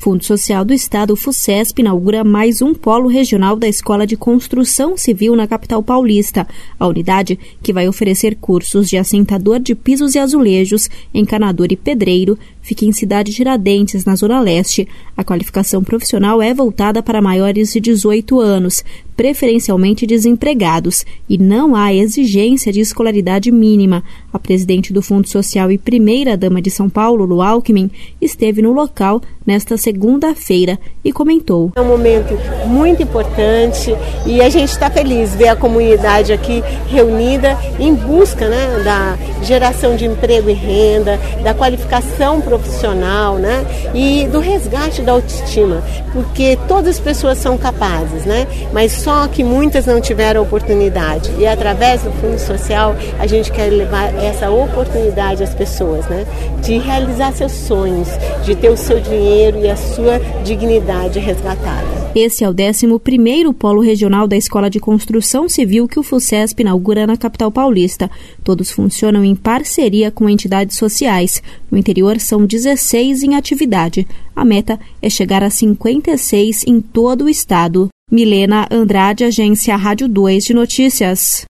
Fundo Social do Estado, o FUCESP, inaugura mais um polo regional da Escola de Construção Civil na capital paulista. A unidade, que vai oferecer cursos de assentador de pisos e azulejos, encanador e pedreiro, fica em Cidade Tiradentes, na Zona Leste. A qualificação profissional é voltada para maiores de 18 anos, preferencialmente desempregados, e não há exigência de escolaridade mínima. A presidente do Fundo Social e primeira-dama de São Paulo, Lu Alckmin, esteve no local nesta segunda-feira e comentou: É um momento muito importante e a gente está feliz ver a comunidade aqui reunida em busca, da geração de emprego e renda, da qualificação profissional, e do resgate da autoestima, porque todas as pessoas são capazes, mas só que muitas não tiveram oportunidade, e através do Fundo Social a gente quer levar essa oportunidade às pessoas, de realizar seus sonhos, de ter o seu dinheiro e a sua dignidade resgatada. Esse é o 11º Polo Regional da Escola de Construção Civil que o FUCESP inaugura na capital paulista. Todos funcionam em parceria com entidades sociais. No interior são 16 em atividade. A meta é chegar a 56 em todo o estado. Milena Andrade, Agência Rádio 2 de Notícias.